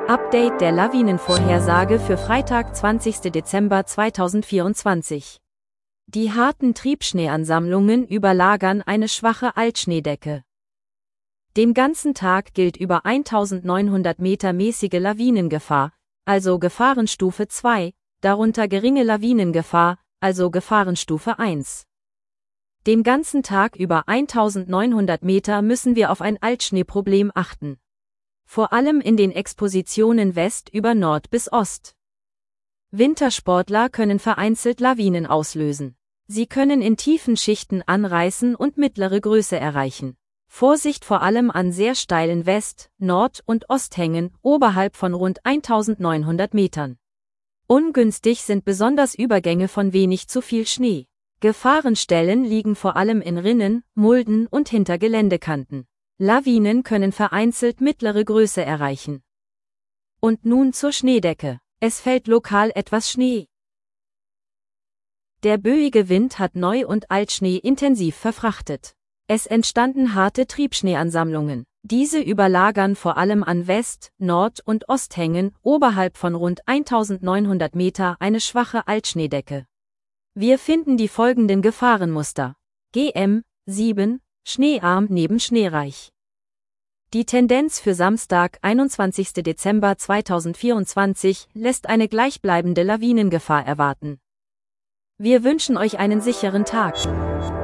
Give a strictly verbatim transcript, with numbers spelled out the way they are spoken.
Update der Lawinenvorhersage für Freitag, zwanzigster Dezember zweitausendvierundzwanzig. Die harten Triebschneeansammlungen überlagern eine schwache Altschneedecke. Den ganzen Tag gilt über eintausendneunhundert Meter mäßige Lawinengefahr, also Gefahrenstufe zwei, darunter geringe Lawinengefahr, also Gefahrenstufe eins. Den ganzen Tag über eintausendneunhundert Meter müssen wir auf ein Altschneeproblem achten. Vor allem in den Expositionen West über Nord bis Ost. Wintersportler können vereinzelt Lawinen auslösen. Sie können in tiefen Schichten anreißen und mittlere Größe erreichen. Vorsicht vor allem an sehr steilen West-, Nord- und Osthängen oberhalb von rund eintausendneunhundert Metern. Ungünstig sind besonders Übergänge von wenig zu viel Schnee. Gefahrenstellen liegen vor allem in Rinnen, Mulden und hinter Geländekanten. Lawinen können vereinzelt mittlere Größe erreichen. Und nun zur Schneedecke. Es fällt lokal etwas Schnee. Der böige Wind hat Neu- und Altschnee intensiv verfrachtet. Es entstanden harte Triebschneeansammlungen. Diese überlagern vor allem an West-, Nord- und Osthängen oberhalb von rund eintausendneunhundert Meter eine schwache Altschneedecke. Wir finden die folgenden Gefahrenmuster. G M sieben, schneearm neben schneereich. Die Tendenz für Samstag, einundzwanzigster Dezember zweitausendvierundzwanzig, lässt eine gleichbleibende Lawinengefahr erwarten. Wir wünschen euch einen sicheren Tag.